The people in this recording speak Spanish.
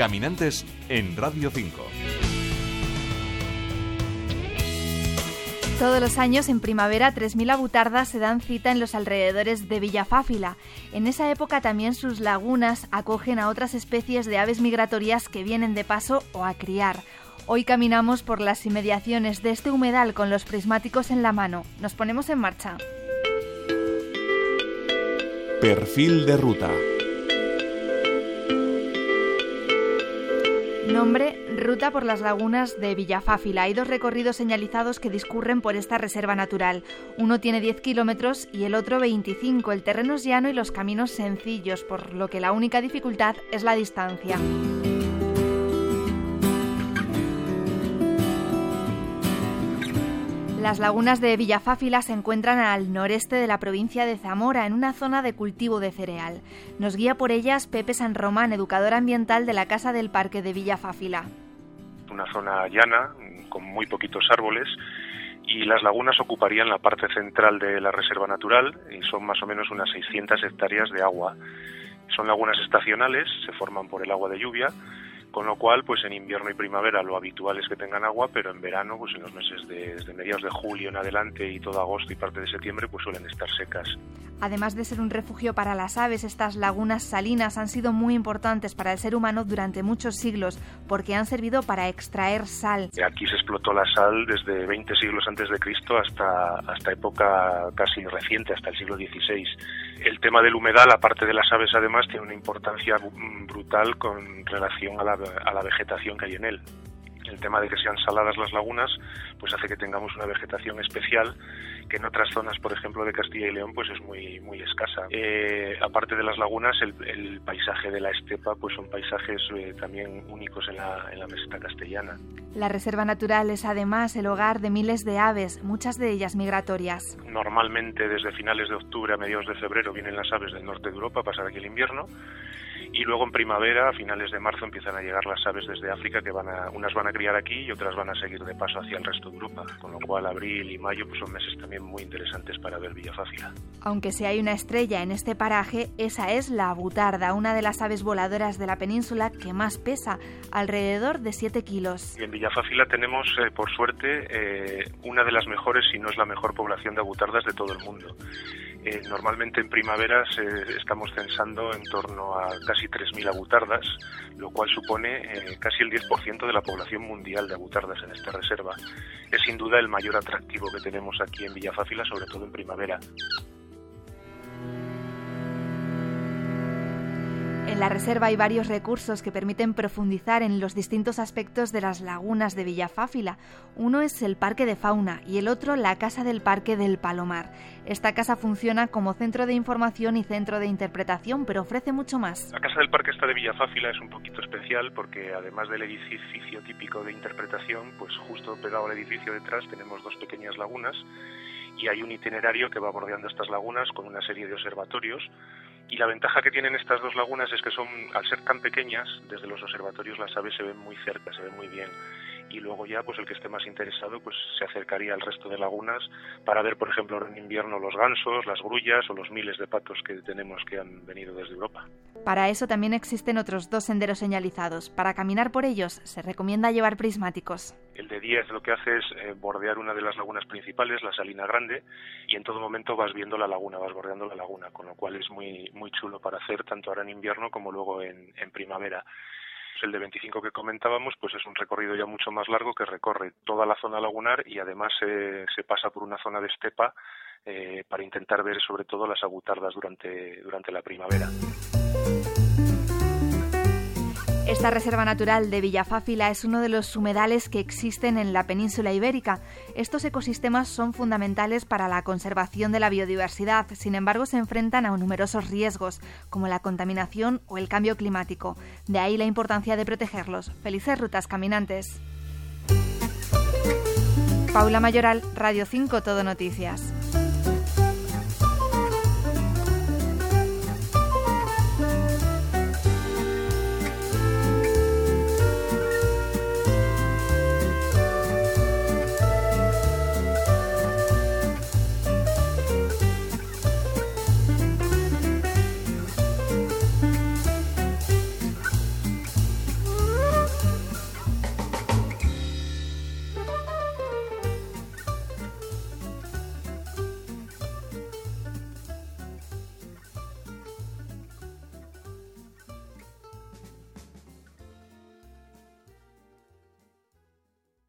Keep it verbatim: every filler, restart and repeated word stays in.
Caminantes en Radio cinco. Todos los años, en primavera, tres mil avutardas se dan cita en los alrededores de Villafáfila. En esa época también sus lagunas acogen a otras especies de aves migratorias que vienen de paso o a criar. Hoy caminamos por las inmediaciones de este humedal con los prismáticos en la mano. Nos ponemos en marcha. Perfil de ruta. Nombre: Ruta por las lagunas de Villafáfila. Hay dos recorridos señalizados que discurren por esta reserva natural. Uno tiene diez kilómetros y el otro veinticinco. El terreno es llano y los caminos sencillos, por lo que la única dificultad es la distancia. Las lagunas de Villafáfila se encuentran al noreste de la provincia de Zamora, en una zona de cultivo de cereal. Nos guía por ellas Pepe San Román, educador ambiental de la Casa del Parque de Villafáfila. Una zona llana, con muy poquitos árboles, y las lagunas ocuparían la parte central de la reserva natural y son más o menos unas seiscientas hectáreas de agua. Son lagunas estacionales, se forman por el agua de lluvia, con lo cual, pues en invierno y primavera lo habitual es que tengan agua, pero en verano, pues en los meses de, desde mediados de julio en adelante y todo agosto y parte de septiembre, pues suelen estar secas. Además de ser un refugio para las aves, estas lagunas salinas han sido muy importantes para el ser humano durante muchos siglos, porque han servido para extraer sal. Aquí se explotó la sal desde veinte siglos antes de Cristo hasta, hasta época casi reciente, hasta el siglo dieciséis. El tema del humedal, aparte de las aves, además, tiene una importancia brutal con relación a la, a la vegetación que hay en él. El tema de que sean saladas las lagunas, pues hace que tengamos una vegetación especial que en otras zonas, por ejemplo, de Castilla y León, pues es muy muy escasa. Eh, aparte de las lagunas, el, el paisaje de la estepa, pues son paisajes eh, también únicos en la, en la meseta castellana. La reserva natural es además el hogar de miles de aves, muchas de ellas migratorias. Normalmente desde finales de octubre a mediados de febrero vienen las aves del norte de Europa a pasar aquí el invierno. Y luego en primavera, a finales de marzo, empiezan a llegar las aves desde África, que van a, unas van a criar aquí y otras van a seguir de paso hacia el resto de Europa. Con lo cual, abril y mayo pues son meses también muy interesantes para ver Villafáfila. Aunque si hay una estrella en este paraje, esa es la avutarda, una de las aves voladoras de la península que más pesa, alrededor de siete kilos. Y en Villafáfila tenemos, eh, por suerte, eh, una de las mejores, si no es la mejor población de avutardas de todo el mundo. Eh, normalmente en primaveras eh, estamos censando en torno a casi tres mil avutardas, lo cual supone eh, casi el diez por ciento de la población mundial de avutardas en esta reserva. Es sin duda el mayor atractivo que tenemos aquí en Villafáfila, sobre todo en primavera. En la reserva hay varios recursos que permiten profundizar en los distintos aspectos de las lagunas de Villafáfila. Uno es el Parque de Fauna y el otro la Casa del Parque del Palomar. Esta casa funciona como centro de información y centro de interpretación, pero ofrece mucho más. La Casa del Parque esta de Villafáfila es un poquito especial porque además del edificio típico de interpretación, pues justo pegado al edificio detrás tenemos dos pequeñas lagunas y hay un itinerario que va bordeando estas lagunas con una serie de observatorios. Y la ventaja que tienen estas dos lagunas es que son, al ser tan pequeñas, desde los observatorios las aves se ven muy cerca, se ven muy bien. Y luego ya, pues el que esté más interesado, pues se acercaría al resto de lagunas para ver, por ejemplo, en invierno los gansos, las grullas o los miles de patos que tenemos que han venido desde Europa. Para eso también existen otros dos senderos señalizados. Para caminar por ellos se recomienda llevar prismáticos. El de diez lo que hace es eh, bordear una de las lagunas principales, la Salina Grande, y en todo momento vas viendo la laguna, vas bordeando la laguna, con lo cual es muy muy chulo para hacer tanto ahora en invierno como luego en, en primavera. El de veinticinco que comentábamos, pues es un recorrido ya mucho más largo que recorre toda la zona lagunar y además eh, se pasa por una zona de estepa eh, para intentar ver sobre todo las avutardas durante, durante la primavera. Esta reserva natural de Villafáfila es uno de los humedales que existen en la península ibérica. Estos ecosistemas son fundamentales para la conservación de la biodiversidad, sin embargo se enfrentan a numerosos riesgos, como la contaminación o el cambio climático. De ahí la importancia de protegerlos. Felices rutas, caminantes. Paula Mayoral, Radio cinco Todo Noticias.